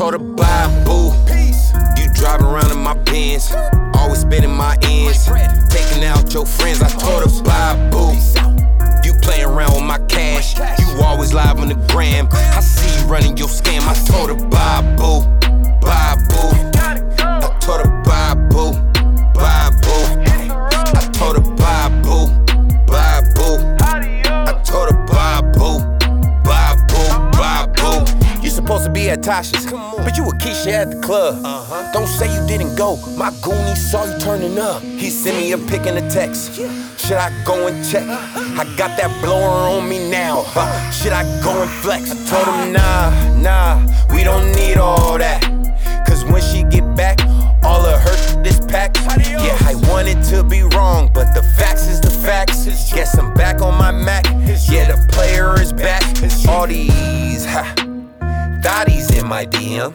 told her bye, boo. You driving around in my Benz, always spending my ends, taking out your friends. I told her bye, boo. You playing around with my cash, you always live on the gram. I see you running your scam. I told her bye, boo. Bye, boo. I told her bye, boo. Bye, boo. I told her bye, boo. Bye, boo. I told her bye, boo. Bye, boo. Bye, boo. You supposed to be at Tasha's, but you with Keisha at the club. Don't say you didn't go. My Goonie saw you turning up. He sent me a pic and a text. Should I go and check? I got that blower on me now. Should I go and flex? I told him nah, we don't need all that. Cause when she get back, all of her is packed. Yeah, I wanted to be wrong, but the facts is the facts. Guess I'm back on my Mac. Yeah, the player is back. All these thotties in my DM.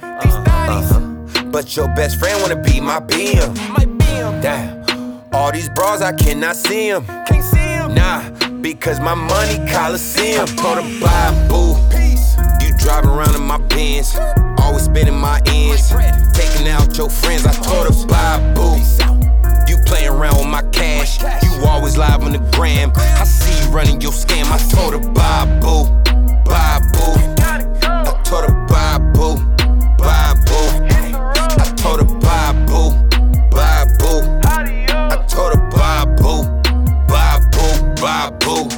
But your best friend wanna be my BM. Damn, all these bras I cannot see them. Nah, because my money Coliseum. Told her bye, boo. You driving around in my Benz, always spending my ends, taking out your friends. I told her bye, boo. You playing around with my cash, you always live on the gram. I see you running your scam. I told her bye, boo. Bye, boo. I told her bye, boo. Bye, boo. I told her bye, boo. Bye, boo. I told her bye, boo. Bye, boo. Bye, boo.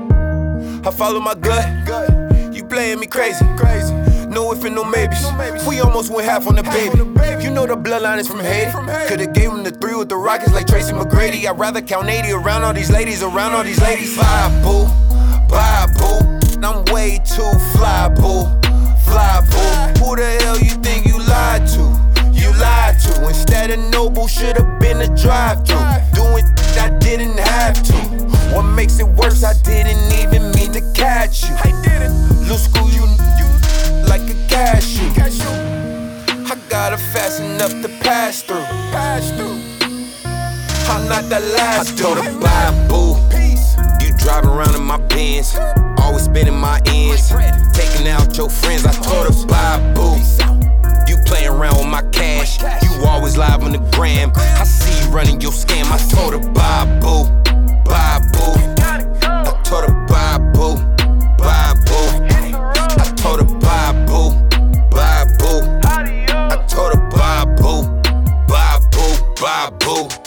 I follow my gut. You playing me crazy. No if and no maybes. We almost went half on the baby. You know the bloodline is from Haiti. Could've gave him the 3 with the Rockets like Tracy McGrady. I'd rather count 80 around all these ladies, Bye, boo. Bye, boo. I'm way too fly, boo. Fly, boo. Who the hell you think you lied to? You lied to. Instead of Noble, should've been a drive-thru. Doing I didn't have to. What makes it worse, I didn't even mean to catch you. Little school, you like a cashew. I got her fast enough to pass through. I'm not the last. I told her bye, boo. You driving around in my Benz, always spending my ends, taking out your friends. I told her bye, boo. You playing around with my cash, you always live on the gram. I see you running your scam. I told her bye, boo. Bye, boo. I told her bye, boo. Bye, boo. I told her bye, boo. Bye, boo. I told her bye, boo. Bye, boo. Bye, boo.